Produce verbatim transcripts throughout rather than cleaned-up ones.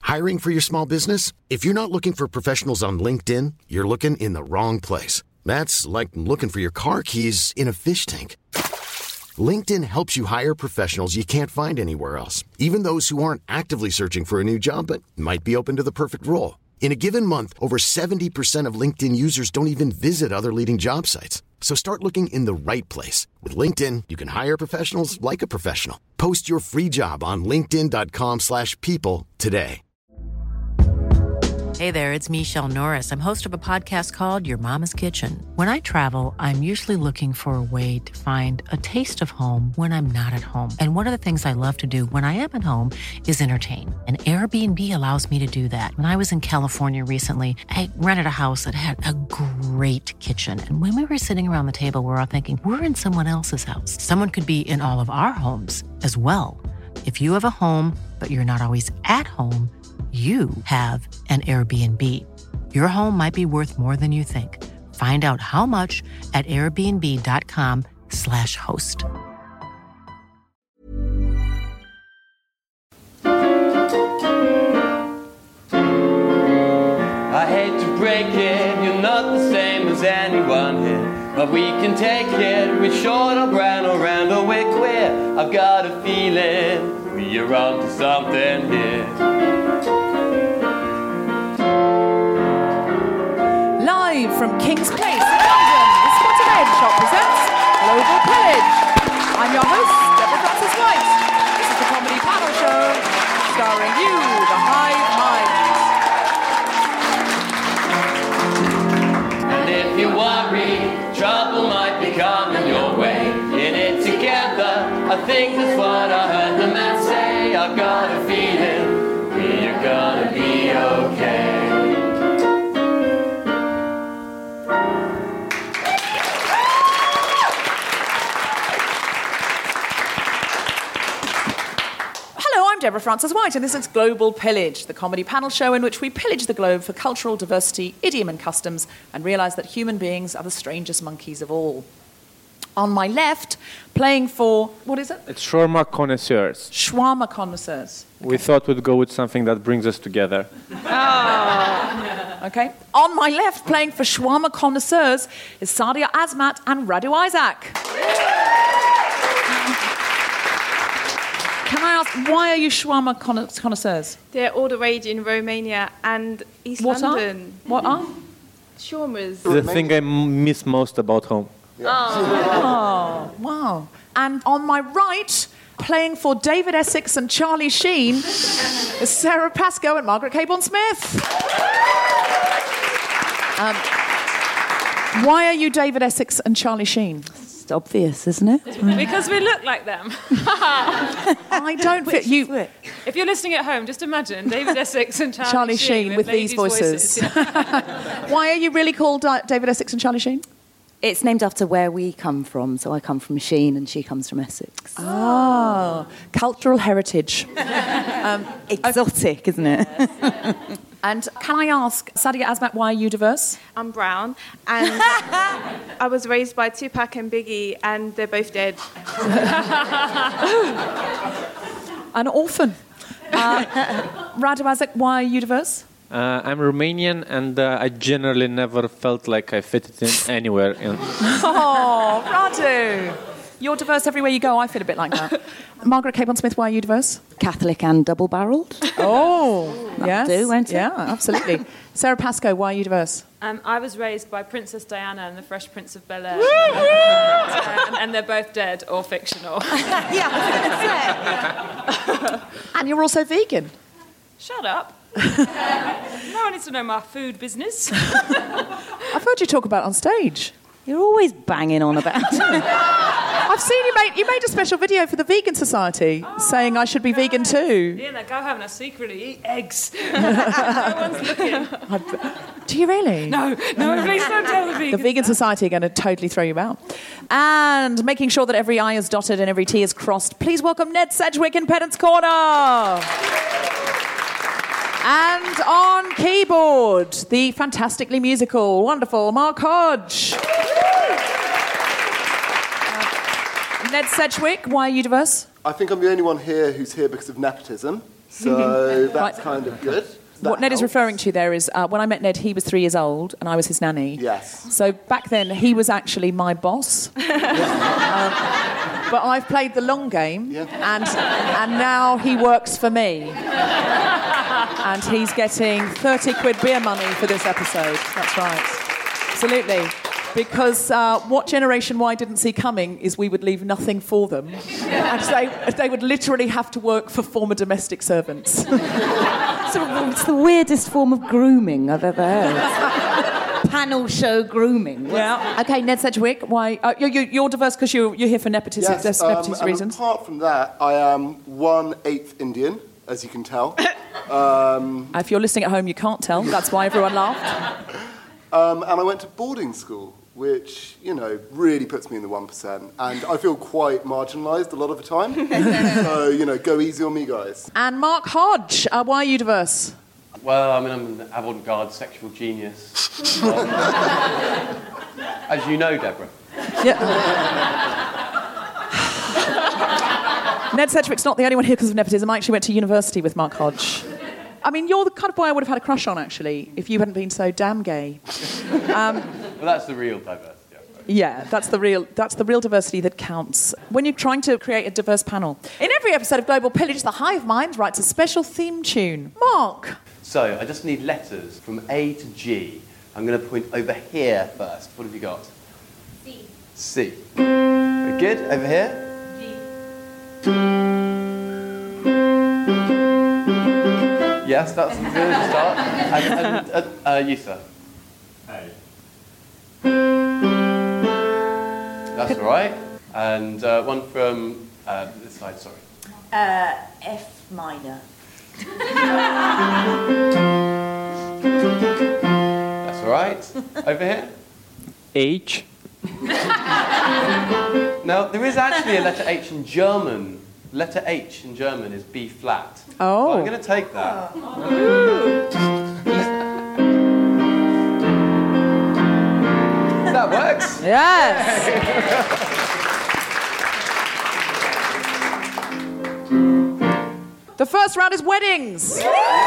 Hiring for your small business? If you're not looking for professionals on LinkedIn, you're looking in the wrong place. That's like looking for your car keys in a fish tank. LinkedIn helps you hire professionals you can't find anywhere else, even those who aren't actively searching for a new job but might be open to the perfect role. In a given month, over seventy percent of LinkedIn users don't even visit other leading job sites. So start looking in the right place. With LinkedIn, you can hire professionals like a professional. Post your free job on linkedin.com slash people today. Hey there, it's Michelle Norris. I'm host of a podcast called Your Mama's Kitchen. When I travel, I'm usually looking for a way to find a taste of home when I'm not at home. And one of the things I love to do when I am at home is entertain. And Airbnb allows me to do that. When I was in California recently, I rented a house that had a great kitchen. And when we were sitting around the table, we were all thinking, we're in someone else's house. Someone could be in all of our homes as well. If you have a home, but you're not always at home, you have an Airbnb. Your home might be worth more than you think. Find out how much at airbnb.com slash host. I hate to break it, you're not the same as anyone here, but we can take it with short or brown or round or we're queer. I've got a feeling we're on to something here. Live from King's Place in London, the Spotted Egg Shop presents Global Pillage. I'm your host, Deborah Frances-White. This is the comedy panel show starring you, the Hive Minds. And if you worry, trouble might be coming your way. In it together, I think that's what I heard the man say. I've got a feeling we're gonna be okay. I'm Deborah Frances-White, and this is Global Pillage, the comedy panel show in which we pillage the globe for cultural diversity, idiom and customs, and realise that human beings are the strangest monkeys of all. On my left, playing for, what is it? It's shawarma connoisseurs. Shawarma connoisseurs. We thought we'd go with something that brings us together. Oh. Okay. On my left, playing for shawarma connoisseurs, is Sadia Azmat and Radu Isaac. Can I ask, why are you shawarma connoisseurs? They're all the rage in Romania and East what London. Are? What are? Shawarmas. The thing I m- miss most about home. Yeah. Oh. Oh, wow. And on my right, playing for David Essex and Charlie Sheen, is Sarah Pascoe and Margaret Caborn-Smith. Um, why are you David Essex and Charlie Sheen? Obvious, isn't it? Because we look like them. I don't fit you. If you're listening at home, just imagine David Essex and Charlie, Charlie Sheen, Sheen with, with these voices. voices. Yeah. Why are you really called uh, David Essex and Charlie Sheen? It's named after where we come from. So I come from Sheen and she comes from Essex. Ah, cultural heritage. um, Exotic, isn't it? Yes. And can I ask, Sadia Azmat, why are you diverse? I'm brown, and I was raised by Tupac and Biggie, and they're both dead. An orphan. Uh, Radu Isaac, why are you diverse? Uh, I'm Romanian, and uh, I generally never felt like I fitted in anywhere. In oh, Radu! You're diverse everywhere you go. I feel a bit like that. Margaret Caborn-Smith, why are you diverse? Catholic and double-barrelled. Oh, yes. Do, won't it? Yeah, absolutely. Sarah Pascoe, why are you diverse? Um, I was raised by Princess Diana and the Fresh Prince of Bel-Air. and, and they're both dead or fictional. Yeah, I was going to say. And you're also vegan. Shut up. No one needs to know my food business. I've heard you talk about it on stage. You're always banging on about it. I've seen you made you made a special video for the Vegan Society oh, saying I should be okay. vegan too. Yeah, like go home and I secretly eat eggs. No one's looking. Do you really? No, no, please don't tell the Vegan The Vegan Society are going to totally throw you out. And making sure that every I is dotted and every T is crossed, please welcome Ned Sedgwick in Pedant's Corner. And on keyboard, the fantastically musical, wonderful Mark Hodge. uh, Ned Sedgwick, why are you diverse? I think I'm the only one here who's here because of nepotism. So that's Right. kind of good. That What Ned is helps. referring to there is uh, when I met Ned, he was three years old and I was his nanny. Yes. So back then, he was actually my boss. Um, but I've played the long game, Yeah. and and now he works for me. And he's getting thirty quid beer money for this episode. That's right. Absolutely. Because uh, what Generation Y didn't see coming is we would leave nothing for them. And they, they would literally have to work for former domestic servants. So it's the weirdest form of grooming I've ever heard. Panel show grooming. Yeah. Okay, Ned Sedgwick, why? Uh, you're, you're you're diverse because you're, you're here for nepotism, Yes, des- um, nepotism and reasons. apart from that, I am one-eighth Indian, as you can tell. um, If you're listening at home, you can't tell. That's why everyone laughed. um, and I went to boarding school, which, you know, really puts me in the one percent. And I feel quite marginalised a lot of the time. So, you know, go easy on me, guys. And Mark Hodge, uh, why are you diverse? Well, I mean, I'm an avant-garde sexual genius. Um, as you know, Deborah. Yeah. Ned Sedgwick's not the only one here because of nepotism. I actually went to university with Mark Hodge. I mean, you're the kind of boy I would have had a crush on, actually, if you hadn't been so damn gay. Um, Well, that's the real diversity. Yeah, that's the real that's the real diversity that counts. When you're trying to create a diverse panel. In every episode of Global Pillage, the Hive Mind writes a special theme tune. Mark. So, I just need letters from A to G. I'm going to point over here first. What have you got? C. C. Very good. Over here? G. Yes, that's a good start. And, and uh, uh, you, sir? A. That's all right. And uh, one from uh, this side, sorry. Uh, F minor. That's all right. Over here? H. Now, there is actually a letter H in German. Letter H in German is B flat. Oh. So I'm going to take that. That works. Yes. The first round is weddings.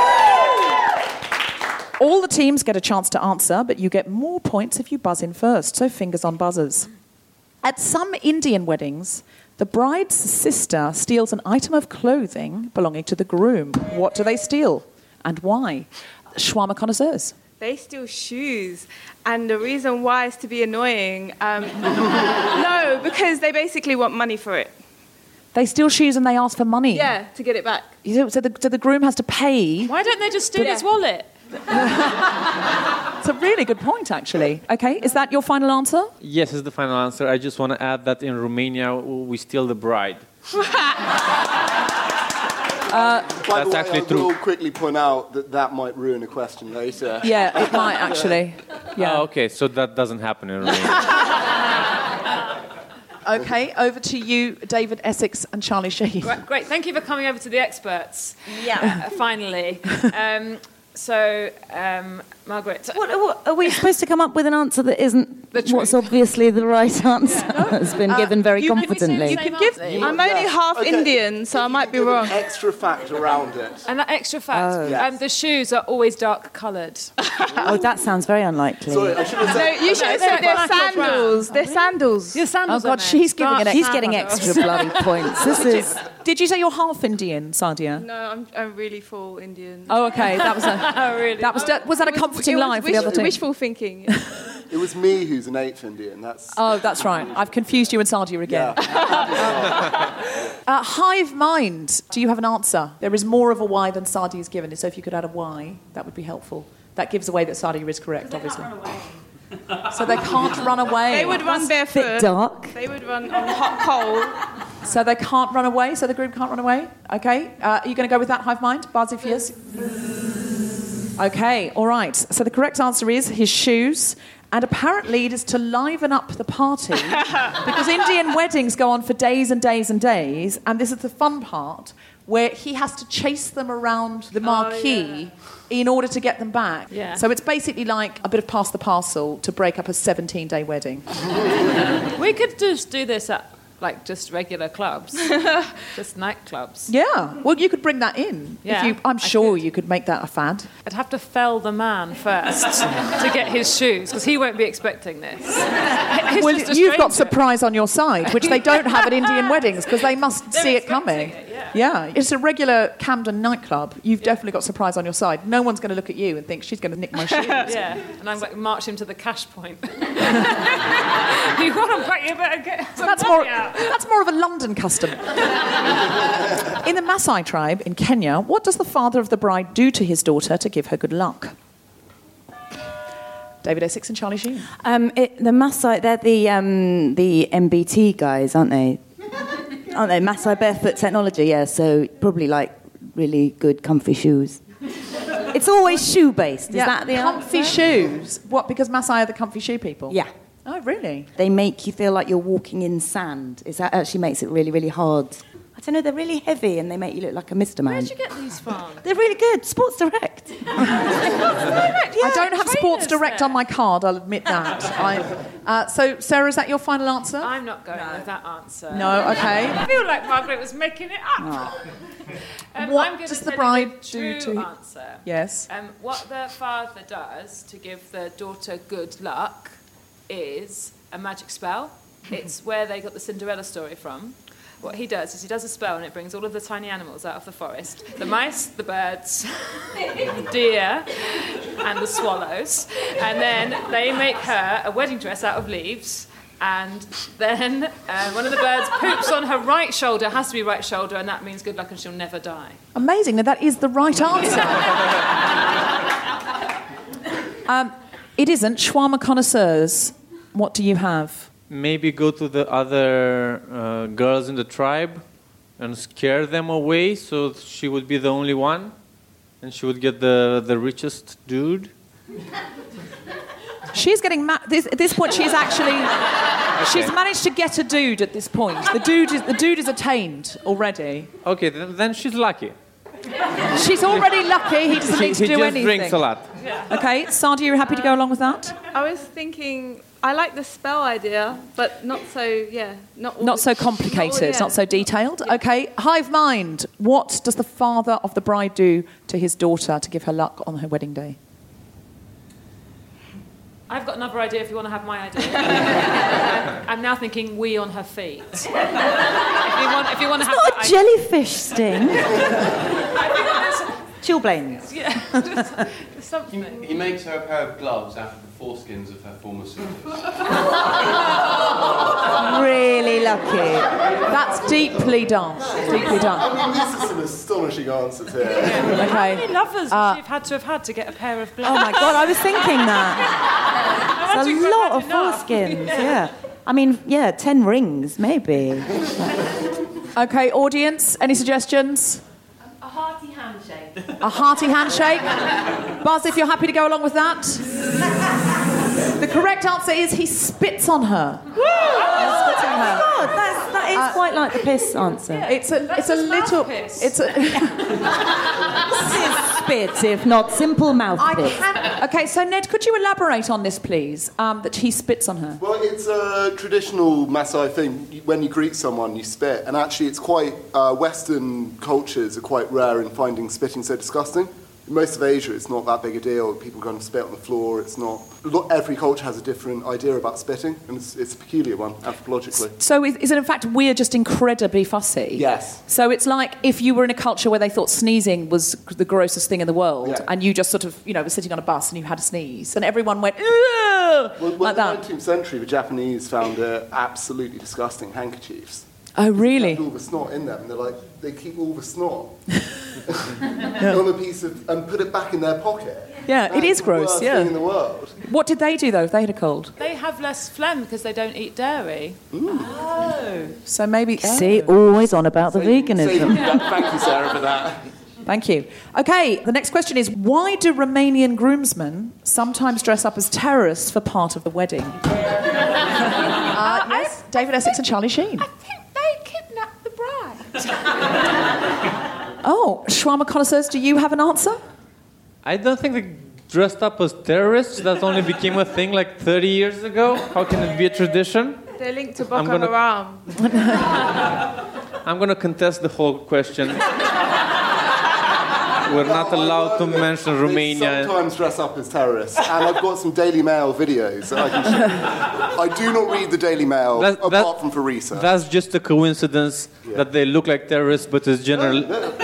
All the teams get a chance to answer, but you get more points if you buzz in first, so fingers on buzzers. At some Indian weddings, the bride's sister steals an item of clothing belonging to the groom. What do they steal and why? Shawarma connoisseurs. They steal shoes, and the reason why is to be annoying. Um, no, because they basically want money for it. They steal shoes and they ask for money. Yeah, to get it back. So the, so the groom has to pay. Why don't they just steal Yeah. his wallet? It's a really good point, actually. Okay, is that your final answer? Yes, is the final answer. I just want to add that in Romania, we steal the bride. Uh, By the way, actually I true. will quickly point out that that might ruin a question later. yeah, it might actually. Yeah. Oh, okay, so that doesn't happen in Romania. Okay, over to you, David Essex and Charlie Sheen. Great, great. Thank you for coming over to the experts. Yeah. Uh, finally. Um, so, um, Margaret. What, what, are we supposed to come up with an answer that isn't The truth. what's obviously the right answer? Has been given very you can- confidently. You can give. I'm only half Okay. Indian, so I might be wrong. Extra fact around it. And that extra fact, Oh. Yes. um, the shoes are always dark coloured. Oh, that sounds very unlikely. Sorry, I should have No, said. you should have said they're sandals. They're sandals. Your Oh, sandals God, are she's giving an He's extra. getting extra bloody points. This is. Did you say you're half Indian, Sadia? No, I'm, I'm really full Indian. Oh, okay. That was a. Oh, really? That was. Was that a It was- comforting it was line for wish- the other team? Wishful thinking. It was me who's an eighth Indian. That's. Oh, that's right. I've confused you and Sadia again. Yeah. Uh, hive mind. Do you have an answer? There is more of a Y than Sadia has given. So if you could add a Y, that would be helpful. That gives away that Sadia is correct, obviously. So they can't run away. They would run Bit barefoot. dark. They would run on hot coal. So they can't run away. So the group can't run away. Okay. Uh, are you going to go with that, hive mind? Buzz if yes. Okay. All right. So the correct answer is his shoes. And apparently it is to liven up the party because Indian weddings go on for days and days and days. And this is the fun part where he has to chase them around the marquee in order to get them back. Yeah. So it's basically like a bit of pass the parcel to break up a seventeen-day wedding. We could just do this at like just regular clubs, just nightclubs. Yeah. Well, you could bring that in. Yeah, if you, I'm I sure could. you could make that a fad. I'd have to fell the man first to get his shoes because he won't be expecting this. He's Well, just a you've got stranger. surprise on your side, which they don't have at Indian weddings because they must They're see it expecting coming. it, yeah. Yeah, it's a regular Camden nightclub. You've definitely got surprise on your side. No one's going to look at you and think she's going to nick my shoes. Yeah, and I'm like march him to the cash point. You want them back? You better get some That's money more, out. that's more of a London custom. In the Maasai tribe in Kenya, what does the father of the bride do to his daughter to give her good luck? David Essex and Charlie Sheen. Um, it, the Maasai, they're the um, the M B T guys, aren't they? Aren't they? Maasai Barefoot Technology, yeah. So probably like really good comfy shoes. It's always shoe based. Is yeah, that the comfy answer? shoes? What? Because Maasai are the comfy shoe people? Yeah. Oh, really? They make you feel like you're walking in sand. Is that actually makes it really, really hard? I don't know. They're really heavy and they make you look like a Mister Man. Where'd you get these from? They're really good. Sports Direct. I don't have Sports trainers Direct there. on my card, I'll admit that. I, uh, so, Sarah, is that your final answer? I'm not going with that answer. No, okay. I feel like Margaret was making it up. Um, What I'm gonna does the tell bride you the do true to- answer. Yes. Um, what the father does to give the daughter good luck is a magic spell. It's where they got the Cinderella story from. What he does is he does a spell and it brings all of the tiny animals out of the forest. The mice, the birds, the deer, and the swallows. And then they make her a wedding dress out of leaves. And then uh, one of the birds poops on her right shoulder, has to be right shoulder, and that means good luck and she'll never die. Amazing. Now, that is the right answer. um, it isn't. Shawarma connoisseurs, what do you have? Maybe go to the other uh, girls in the tribe and scare them away so she would be the only one and she would get the, the richest dude. She's getting ma- this, at this point. She's actually she's managed to get a dude at this point. The dude is the dude is attained already. Okay, then, then she's lucky. She's already lucky. He doesn't He, need to he do just anything. drinks a lot. Okay, Sadi, you happy to go along with that? I was thinking, I like the spell idea, but not so, yeah, not all Not the- so complicated, yeah. not so detailed. Okay, hive mind. What does the father of the bride do to his daughter to give her luck on her wedding day? I've got another idea if you want to have my idea. I'm, I'm now thinking we on her feet. If you want, if you want to have Not that a jellyfish sting. idea. Chilblains. Yeah, just, just He, something. he makes her a pair of gloves out of the foreskins of her former suitors. Really lucky. That's deeply done. Deeply done. I mean, this is some astonishing answers here. How Okay. many lovers Uh, would she have had to have had to get a pair of gloves? Oh my God, I was thinking that. It's Imagine a if I lot had of enough. foreskins, yeah. I mean, yeah, ten rings, maybe. Okay, audience, any suggestions? A hearty handshake. A hearty handshake? Buzz, if you're happy to go along with that. The correct answer is he spits on her. Spits on her. God, that's, that is Uh, quite like the piss answer. It's a, it's a just little. mouth piss. It's a. Spit, if not simple mouth I piss. can. Okay, so Ned, could you elaborate on this, please? Um, that he spits on her. Well, it's a traditional Maasai thing. When you greet someone, you spit. And actually, it's quite... Uh, Western cultures are quite rare in finding spitting so disgusting. In most of Asia, it's not that big a deal. People go and spit on the floor. It's not... Look, every culture has a different idea about spitting, and it's, it's a peculiar one, anthropologically. So is, is it in fact we're just incredibly fussy? Yes. So it's like if you were in a culture where they thought sneezing was the grossest thing in the world, Yeah. and you just sort of, you know, were sitting on a bus and you had a sneeze, and everyone went, "Ugh," Well, well, like in the that. nineteenth century, the Japanese found uh, absolutely disgusting handkerchiefs. Oh, really? All the snot in them, and they're like, they keep all the snot on a piece of, and put it back in their pocket. Yeah, it That's is the gross, worst yeah. thing in the world. What did they do though if they had a cold? They have less phlegm because they don't eat dairy. So maybe. See, always on about the Save- veganism. save- Thank you, Sarah, for that. Thank you. Okay, the next question is why do Romanian groomsmen sometimes dress up as terrorists for part of the wedding? uh, yes, David Essex and Charlie Sheen. I think they kidnapped the bride. Oh, shawarma connoisseurs, do you have an answer? I don't think they dressed up as terrorists. That only became a thing like thirty years ago. How can it be a tradition? They're linked to Boko gonna- Haram. I'm going to contest the whole question. We're not allowed to mention They Romania. sometimes dress up as terrorists, and I've got some Daily Mail videos that I can show you. I do not read the Daily Mail, That- apart that- from for research. That's just a coincidence that they look like terrorists, but it's general.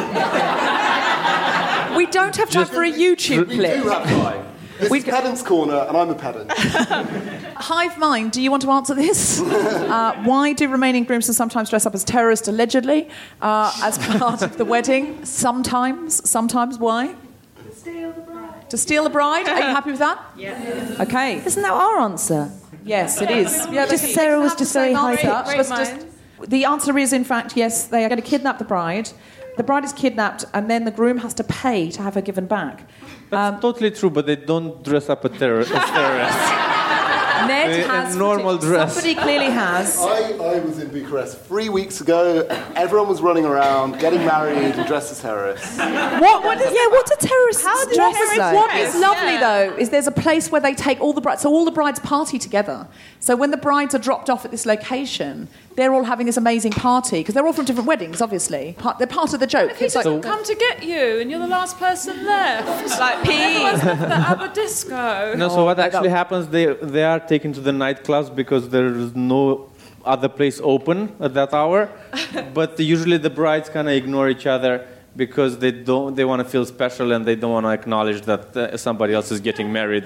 We don't have time Just- for a YouTube We clip. do have time. This is Pedant's Corner, and I'm a pedant. Hive mind, do you want to answer this? uh, why do Romanian groomsmen sometimes dress up as terrorists, allegedly, uh, as part of the wedding? Sometimes. Sometimes. Why? To steal the bride. To steal the bride? Are you happy with that? Yeah. Okay. Isn't that our answer? Yes, it is. Yeah, Just but Sarah you was have just the same very high answer. touch. Great Just- just- minds. The answer is, in fact, yes, they are going to kidnap the bride. The bride is kidnapped, and then the groom has to pay to have her given back. That's totally true, but they don't dress up as terror- as terrorists. Ned A- a has normal put it- dress. Somebody clearly has. I, I was in Bucharest three weeks ago, and everyone was running around, getting married, and dressed as terrorists. What? What is? Yeah, what do terrorists How do dress terrorists like? What is lovely Yeah. though is there's a place where they take all the brides, so all the brides party together. So when the brides are dropped off at this location, they're all having this amazing party because they're all from different weddings, obviously. Part, they're part of the joke. He It's like, doesn't come to get you, and you're the last person left. Like P E. Everyone's left the ABBA disco. No, so what actually happens, they, they are taken to the nightclubs because there is no other place open at that hour. But usually the brides kind of ignore each other because they don't they want to feel special and they don't want to acknowledge that uh, somebody else is getting married.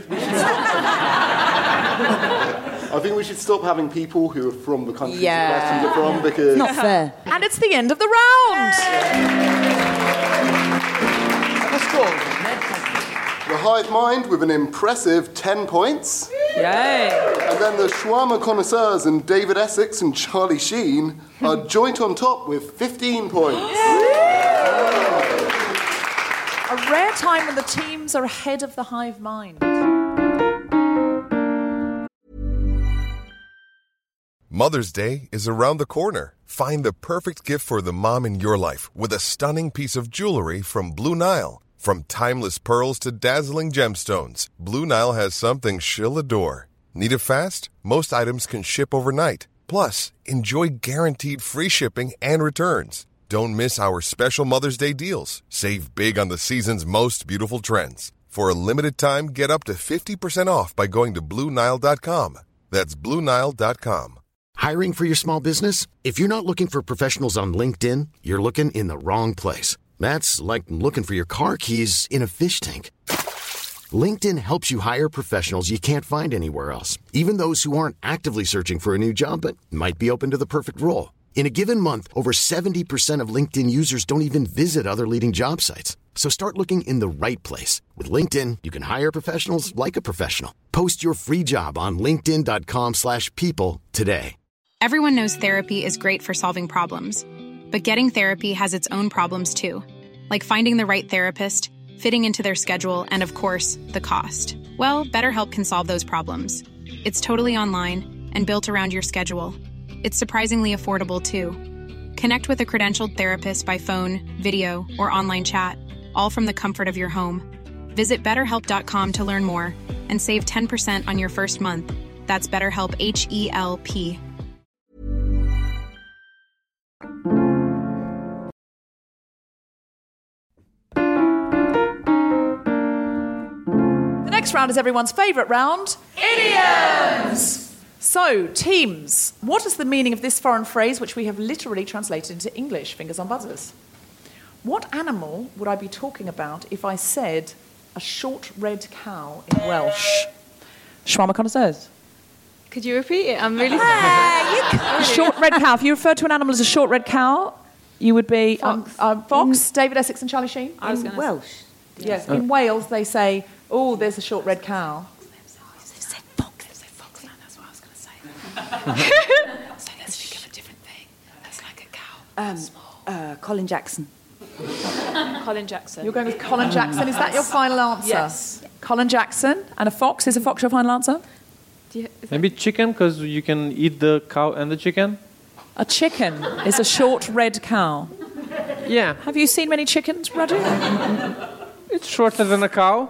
I think we should stop having people who are from the countries Yeah. the questions are from, because Not fair. and it's the end of the round. the hive mind with an impressive ten points, Yay. and then the shawarma connoisseurs and David Essex and Charlie Sheen are joint on top with fifteen points. A rare time when the teams are ahead of the hive mind. Mother's Day is around the corner. Find the perfect gift for the mom in your life with a stunning piece of jewelry from Blue Nile. From timeless pearls to dazzling gemstones, Blue Nile has something she'll adore. Need it fast? Most items can ship overnight. Plus, enjoy guaranteed free shipping and returns. Don't miss our special Mother's Day deals. Save big on the season's most beautiful trends. For a limited time, get up to fifty percent off by going to Blue Nile dot com. That's Blue Nile dot com. Hiring for your small business? If you're not looking for professionals on LinkedIn, you're looking in the wrong place. That's like looking for your car keys in a fish tank. LinkedIn helps you hire professionals you can't find anywhere else, even those who aren't actively searching for a new job but might be open to the perfect role. In a given month, over seventy percent of LinkedIn users don't even visit other leading job sites. So start looking in the right place. With LinkedIn, you can hire professionals like a professional. Post your free job on linkedin dot com slash people today. Everyone knows therapy is great for solving problems, but getting therapy has its own problems too, like finding the right therapist, fitting into their schedule, and of course, the cost. Well, BetterHelp can solve those problems. It's totally online and built around your schedule. It's surprisingly affordable too. Connect with a credentialed therapist by phone, video, or online chat, all from the comfort of your home. Visit better help dot com to learn more and save ten percent on your first month. That's BetterHelp, H E L P. The next round is everyone's favourite round, idioms. So, teams, what is the meaning of this foreign phrase which we have literally translated into English? Fingers on buzzers. What animal would I be talking about if I said a short red cow in Welsh? Shawarma connoisseurs. Could you repeat it? I'm really A short red cow. If you refer to an animal as a short red cow, you would be Fox. Um, uh, Fox, David Essex and Charlie Sheen. I was In gonna Welsh. Yes, in Wales they say, oh, there's a short red cow. So let's think of a different thing. That's like a cow. Um, uh, Colin Jackson. Colin Jackson. You're going with Colin Jackson. Is that your final answer? Yes. Colin Jackson and a fox. Is a fox your final answer? Do you, is Maybe chicken, because you can eat the cow and the chicken. A chicken is a short red cow. Yeah, Have you seen many chickens, Radu? it's shorter than a cow.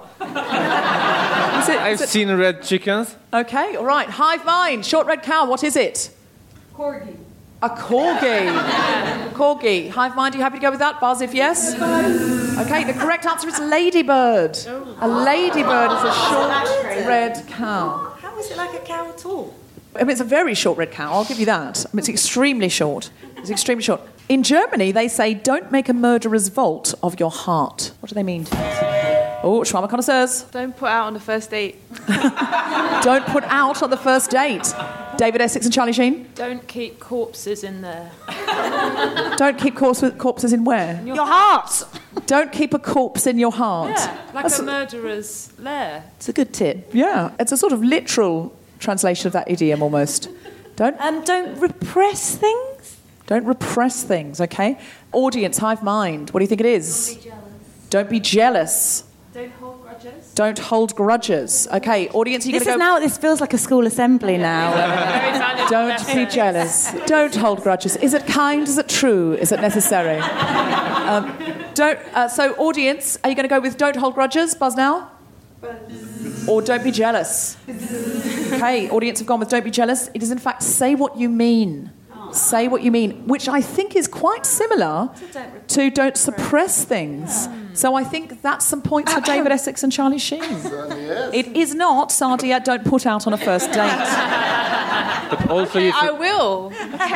Is it, I've is it- seen red chickens. Okay, all right. Hive mind, short red cow. What is it? Corgi. A corgi. Corgi. Hive mind, are you happy to go with that? Buzz if yes. Okay, the correct answer is ladybird. A ladybird is a short red cow. How is it like a cow at all? I mean, it's a very short red cow, I'll give you that. I mean, it's extremely short. It's extremely short. In Germany, they say, don't make a murderer's vault of your heart. What do they mean? Oh, shawarma connoisseurs. Don't put out on the first date. Don't put out on the first date. David Essex and Charlie Sheen. Don't keep corpses in there. Don't keep corpse- corpses in where? In your, Your heart. Don't keep a corpse in your heart. Yeah, like That's a murderer's lair. It's a good tip. Yeah, it's a sort of literal translation of that idiom almost. Don't Um, don't repress things. don't repress things, okay? Audience, hive mind. What do you think it is? Don't be jealous. Don't hold grudges. Don't hold grudges. Okay, audience, you're This going is to go. now. This feels like a school assembly now. Very valuable Don't be lessons. jealous. Don't hold grudges. Is it kind? Is it true? Is it necessary? Um, don't. Uh, so, audience, are you going to go with don't hold grudges? Buzz now. Or don't be jealous. Okay, audience have gone with don't be jealous. It is in fact say what you mean. Say what you mean, which I think is quite similar to don't suppress things. So I think that's some points for David Essex and Charlie Sheen. Certainly is. It is not, Sadia, don't put out on a first date. But also, if, I you, will.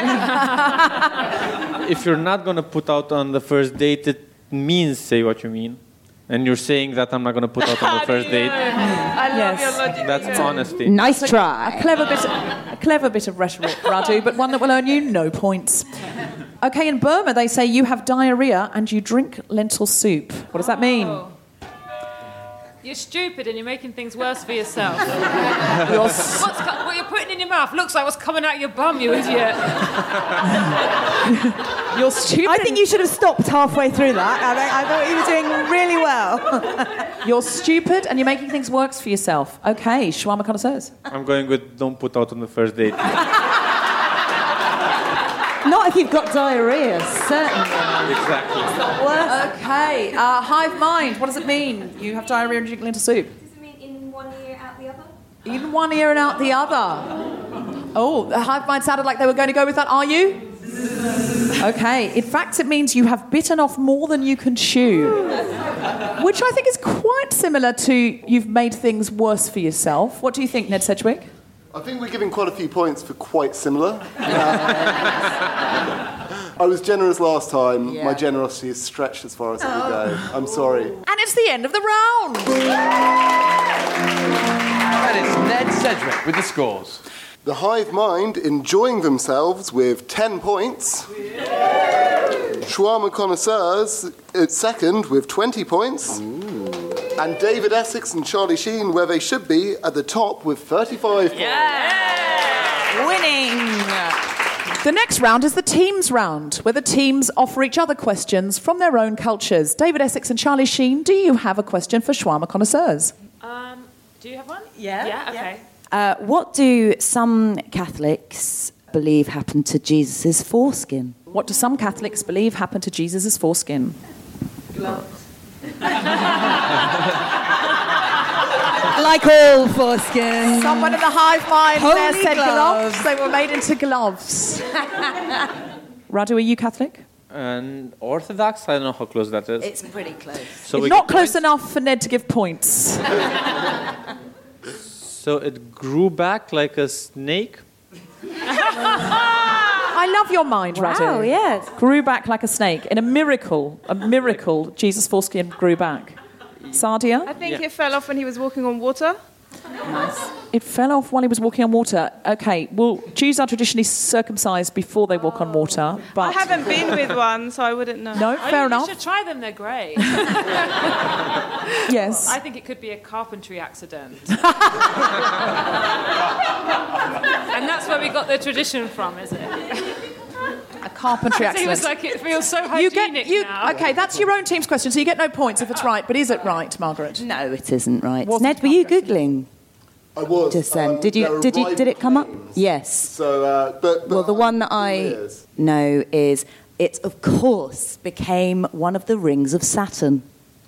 if you're not going to put out on the first date, it means say what you mean. And you're saying that I'm not going to put out on the first date. I love Yes. your logic. That's honesty. Nice try. A clever bit, of, a clever bit of rhetoric, Radu, but one that will earn you no points. Okay, in Burma they say you have diarrhea and you drink lentil soup. What does that mean? Oh. You're stupid and you're making things worse for yourself. You're s- What's co- what you're putting in your mouth looks like what's coming out your bum, you idiot. You're stupid. I think you should have stopped halfway through that. I, think, I thought you were doing really well. You're stupid and you're making things worse for yourself. Okay, shawarma connoisseurs. I'm going with don't put out on the first date. Not if you've got diarrhea, certainly. Exactly. Okay, uh, hive mind. What does it mean? You have diarrhea and you drink lentil soup. Does it mean in one ear, out the other? In one ear and out the other. Oh, the hive mind sounded like they were going to go with that. Are you? Okay. In fact, it means you have bitten off more than you can chew, which I think is quite similar to you've made things worse for yourself. What do you think, Ned Sedgwick? I think we're giving quite a few points for quite similar. I was generous last time. Yeah. My generosity is stretched as far as it will go. I'm sorry. And it's the end of the round. That is Ned Sedgwick with the scores. The hive mind enjoying themselves with ten points. Shawarma connoisseurs at second with twenty points. And David Essex and Charlie Sheen where they should be at the top with thirty-five points. Winning. The next round is the teams round, where the teams offer each other questions from their own cultures. David Essex and Charlie Sheen, do you have a question for shawarma connoisseurs? Um, do you have one? Yeah, Yeah, okay. Uh, what do some Catholics believe happened to Jesus' foreskin? What do some Catholics believe happened to Jesus' foreskin? Like all foreskin. Someone in the hive mind there Holy said gloves. gloves. They were made into gloves. Radu, are you Catholic? And Orthodox, I don't know how close that is. It's pretty close. So it's we not get close points? enough for Ned to give points. So it grew back like a snake? I love your mind, Radu. Wow, yes. Grew back like a snake. In a miracle, a miracle, Jesus' foreskin grew back. Sadia? I think Yeah. it fell off when he was walking on water. It fell off while he was walking on water. Okay, well, Jews are traditionally circumcised before they walk on water, but... I haven't been with one, so I wouldn't know. No, Oh, fair you enough. should try them, they're great. Yes. I think it could be a carpentry accident. And that's where we got the tradition from, isn't it? A carpentry It feels accident. like it feels so You hygienic get you now. okay. That's your own team's question, so you get no points if it's right. But is it right, Margaret? No, it isn't right. Wasn't Ned, were you perfect. googling I was. just then? um, did there you? are Did you? right Did it come up? names. Yes. So, uh, but, but Well, the one that I Yes. know is it, of course, became one of the rings of Saturn.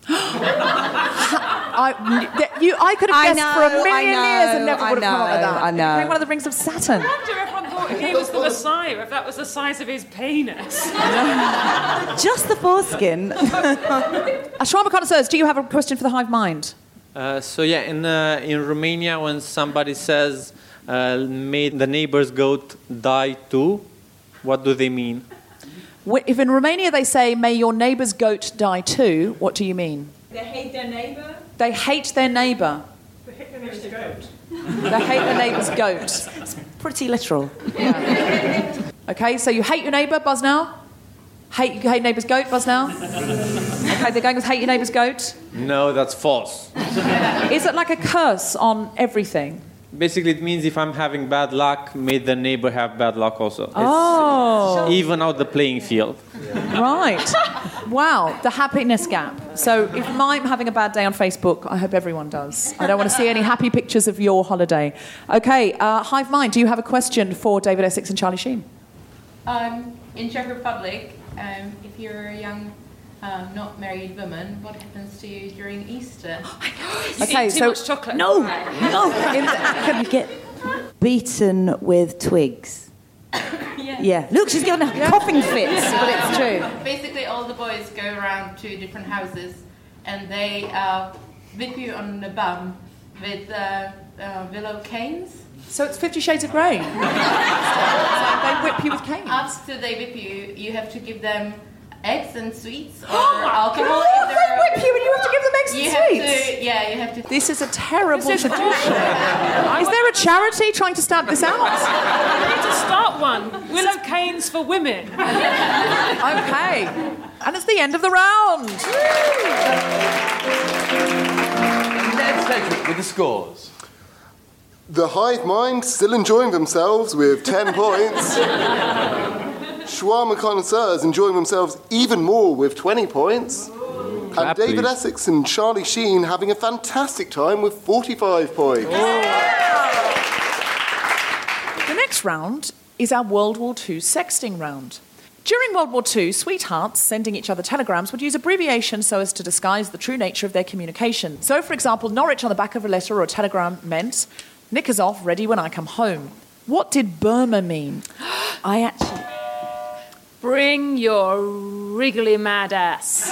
I, you, I could have I guessed for a know, million I know, years and never I would have come up with know, that. I know. It became one of the rings of Saturn. No wonder everyone thought thought he was the Messiah, if that was the size of his penis. Just the foreskin. Ashrama connoisseurs, do you have a question for the hive mind? Uh, so yeah, in uh, in Romania, when somebody says uh, "may the neighbor's goat die too," what do they mean? If in Romania they say "may your neighbour's goat die too," what do you mean? They hate their neighbour. They hate their neighbour. They hate their neighbour's goat. They hate their neighbour's goat. It's pretty literal. Yeah. Okay, so you hate your neighbour, buzz now. Hate you hate neighbour's goat, buzz now. Okay, they're going with hate your neighbour's goat. No, that's false. Is it like a curse on everything? Basically, it means if I'm having bad luck, may the neighbor have bad luck also. It's Oh. even out the playing field. Right. Wow, the happiness gap. So if I'm having a bad day on Facebook, I hope everyone does. I don't want to see any happy pictures of your holiday. Okay, uh, Hive Mind, do you have a question for David Essex and Charlie Sheen? Um, in Czech Republic, um, if you're a young, um, not married woman, what happens to you during Easter? You Okay, eat too so- much chocolate. No, no. You get beaten with twigs. Yeah. Yeah. Look, she's got a coughing fits, but it's true. Basically, all the boys go around to different houses, and they uh, whip you on the bum with uh, uh, willow canes. So it's Fifty Shades of Grey. So they whip you with canes. After they whip you, you have to give them eggs and sweets or Oh my alcohol. God, if they they're- whip you and you have to give them eggs and you have sweets? to, yeah, you have to. This is a terrible This is tradition. Is there a charity trying to stamp this out? We need to start one. Willow canes for women. Okay. And it's the end of the round. Ned Sedgwick with the scores. The Hive Mind still enjoying themselves with ten points. Shawarma connoisseurs enjoying themselves even more with twenty points. And Clap, David please. Essex and Charlie Sheen having a fantastic time with forty-five points. The next round is our World War Two sexting round. During World War Two, sweethearts sending each other telegrams would use abbreviations so as to disguise the true nature of their communication. So, for example, Norwich on the back of a letter or a telegram meant, knickers off, ready when I come home. What did Burma mean? I actually. Bring your wriggly mad ass.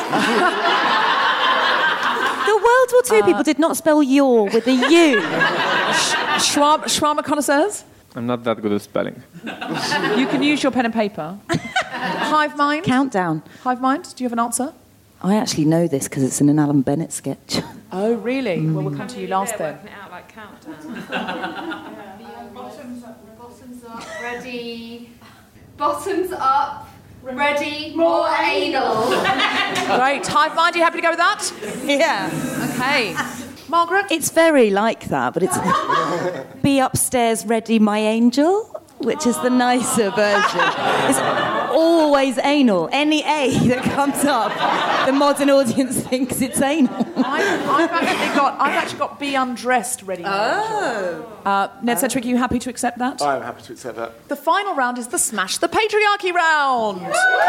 The World War Two people did not spell your with a U. Schwab, Schwarma connoisseurs? I'm not that good at spelling. You can use your pen and paper. Hive Mind? Countdown. Hive Mind, do you have an answer? I actually know this because it's in an Alan Bennett sketch. Oh, really? Well, we'll come to you last then. Working it out like countdown. Bottoms up, bottoms up, ready. Bottoms up, ready, more anal. Great. Hive Mind, are you happy to go with that? Yeah. Okay. Margaret? It's very like that, but it's be upstairs ready, my angel, which is the nicer version. It's always anal. Any A that comes up, the modern audience thinks it's anal. I've, I've actually got I've actually got be undressed ready. Oh. Uh, Ned Sedgwick, are you happy to accept that? I'm happy to accept that. The final round is the Smash the Patriarchy round.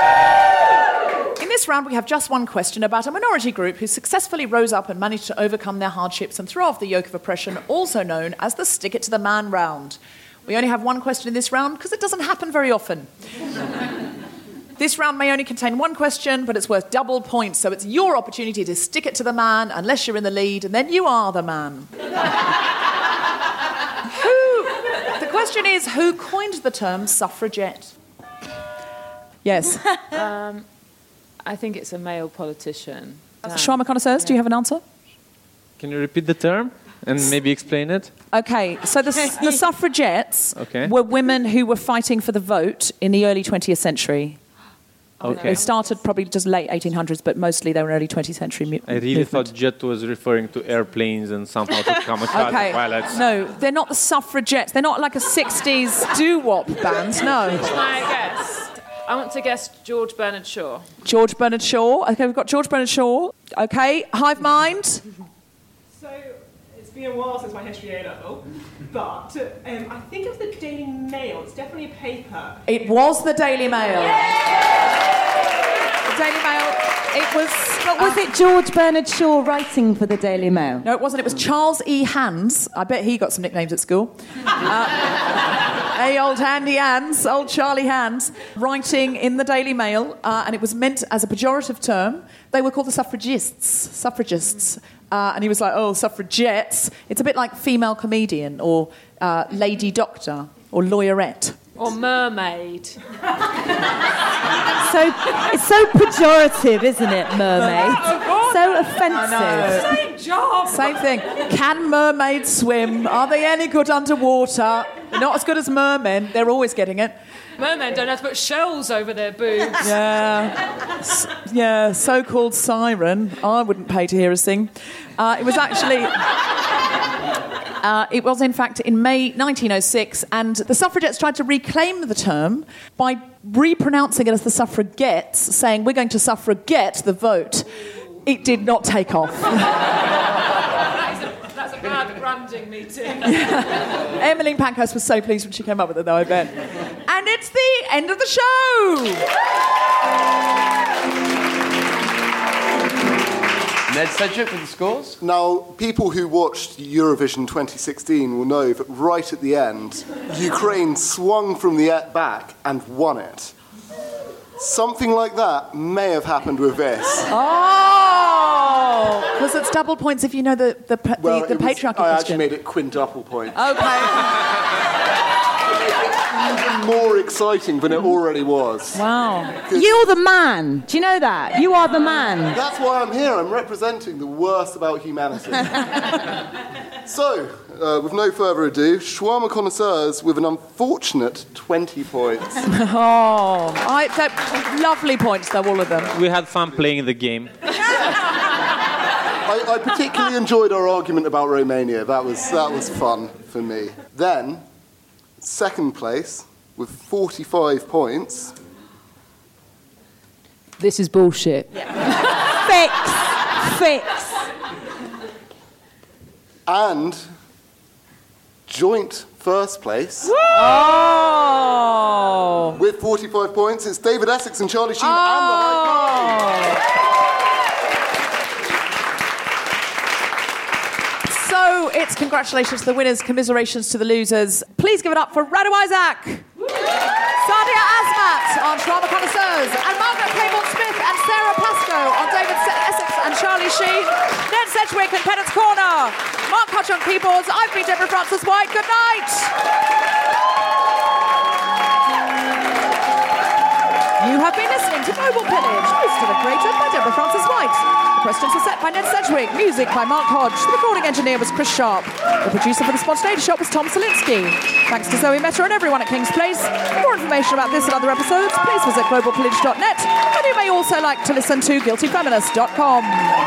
In this round, we have just one question about a minority group who successfully rose up and managed to overcome their hardships and throw off the yoke of oppression, also known as the Stick It to the Man round. We only have one question in this round because it doesn't happen very often. This round may only contain one question, but it's worth double points, so it's your opportunity to stick it to the man unless you're in the lead, and then you are the man. Who? The question is, who coined the term suffragette? Yes. Um, I think it's a male politician. Shawarma connoisseurs, do you have an answer? Can you repeat the term and maybe explain it? Okay, so the, the suffragettes Okay. were women who were fighting for the vote in the early twentieth century. Okay. They started probably just late eighteen hundreds, but mostly they were early twentieth century mu- I really movement. thought jet was referring to airplanes and somehow to kamikaze Okay, pilots. no, they're not the suffragettes. They're not like a sixties doo-wop band, no. Can I guess? I want to guess George Bernard Shaw. George Bernard Shaw. Okay, we've got George Bernard Shaw. Okay, Hive Mind. So, it's been a while since my history A level, but um, I think it was the Daily Mail. It's definitely a paper. It was the Daily Mail. The Daily Mail. It was. But was it George Bernard Shaw writing for the Daily Mail? No, it wasn't. It was Charles E. Hands. I bet he got some nicknames at school. Uh, Hey, old Handy Hands, old Charlie Hands, writing in the Daily Mail, uh, and it was meant as a pejorative term. They were called the suffragists, suffragists. Uh, and he was like, oh, suffragettes. It's a bit like female comedian or uh, lady doctor or lawyerette. Or mermaid. So it's so pejorative, isn't it, mermaid? Oh, so offensive. Same job. Same thing. Can mermaids swim? Are they any good underwater? They're not as good as mermen. They're always getting it. Mermen don't have to put shells over their boobs. Yeah. S- yeah, so-called siren. I wouldn't pay to hear her sing. Uh, it was actually... Uh, it was, in fact, in May nineteen oh six, and the suffragettes tried to reclaim the term by repronouncing it as the suffragettes, saying, we're going to suffragette the vote. It did not take off. That's a, that's a bad branding meeting. Yeah. Emmeline Pankhurst was so pleased when she came up with it, though, I bet. And it's the end of the show! Ned Sedgwick with the scores. Now, people who watched Eurovision twenty sixteen will know that right at the end, Ukraine swung from the back and won it. Something like that may have happened with this. Oh! Because it's double points if you know the, the, the, well, the was, patriarchy I question. actually made it quintuple points. Okay. Even more exciting than it already was. Wow. You're the man. Do you know that? You are the man. That's why I'm here. I'm representing the worst about humanity. So, uh, with no further ado, shawarma connoisseurs with an unfortunate twenty points. Oh, I, they're lovely points, though, all of them. We had fun playing the game. I, I particularly enjoyed our argument about Romania. That was that was fun for me. Then, second place with forty-five points. This is bullshit. Fix. Fix. And joint first place. Oh! With forty-five points, it's David Essex and Charlie Sheen oh. and the High Five. So it's congratulations to the winners, commiserations to the losers. Please give it up for Radu Isaac, Sadia Asmat on Shawarma Connoisseurs, and Margaret Claiborne-Smith and Sarah Pascoe on David Essex and Charlie Sheen, Ned Sedgwick and Pettit's Corner, Mark Hutch on keyboards. I've been Deborah Frances White. Good night. You have been listening to Global Pillage, hosted and created by Deborah Frances White. The questions were set by Ned Sedgwick, music by Mark Hodge, the recording engineer was Chris Sharp, the producer for the Spontaneity Shop was Tom Salinsky. Thanks to Zoe Meta and everyone at King's Place. For more information about this and other episodes, please visit global pillage dot net, and you may also like to listen to guilty feminist dot com.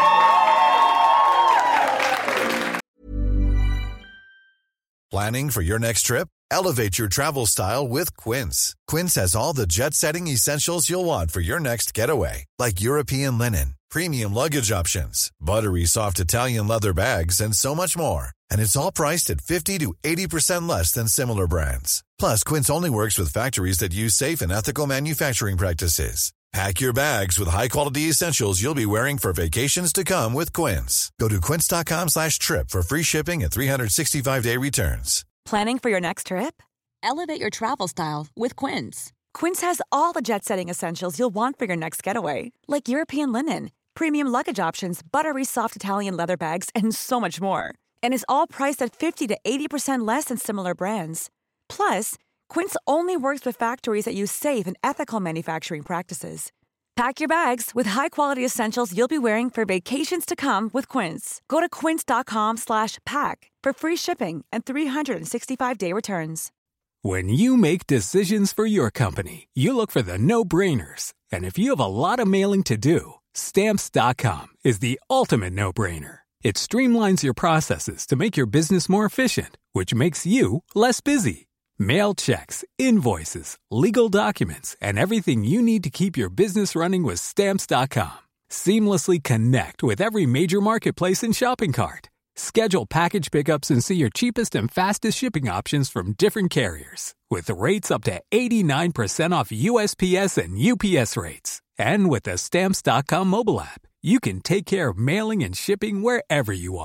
Planning for your next trip? Elevate your travel style with Quince. Quince has all the jet-setting essentials you'll want for your next getaway, like European linen, premium luggage options, buttery soft Italian leather bags, and so much more. And it's all priced at fifty to eighty percent less than similar brands. Plus, Quince only works with factories that use safe and ethical manufacturing practices. Pack your bags with high-quality essentials you'll be wearing for vacations to come with Quince. Go to quince.com slash trip for free shipping and three sixty-five day returns. Planning for your next trip? Elevate your travel style with Quince. Quince has all the jet-setting essentials you'll want for your next getaway, like European linen, premium luggage options, buttery soft Italian leather bags, and so much more. And is all priced at fifty to eighty percent less than similar brands. Plus, Quince only works with factories that use safe and ethical manufacturing practices. Pack your bags with high-quality essentials you'll be wearing for vacations to come with Quince. Go to quince.com slash pack for free shipping and three sixty-five day returns. When you make decisions for your company, you look for the no-brainers. And if you have a lot of mailing to do, Stamps dot com is the ultimate no-brainer. It streamlines your processes to make your business more efficient, which makes you less busy. Mail checks, invoices, legal documents, and everything you need to keep your business running with Stamps dot com. Seamlessly connect with every major marketplace and shopping cart. Schedule package pickups and see your cheapest and fastest shipping options from different carriers. With rates up to eighty-nine percent off U S P S and U P S rates. And with the Stamps dot com mobile app, you can take care of mailing and shipping wherever you are.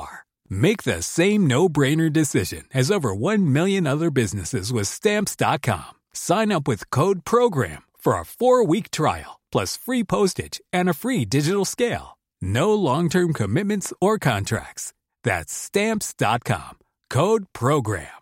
Make the same no-brainer decision as over one million other businesses with Stamps dot com. Sign up with code PROGRAM for a four-week trial, plus free postage and a free digital scale. No long-term commitments or contracts. That's Stamps dot com. Code PROGRAM.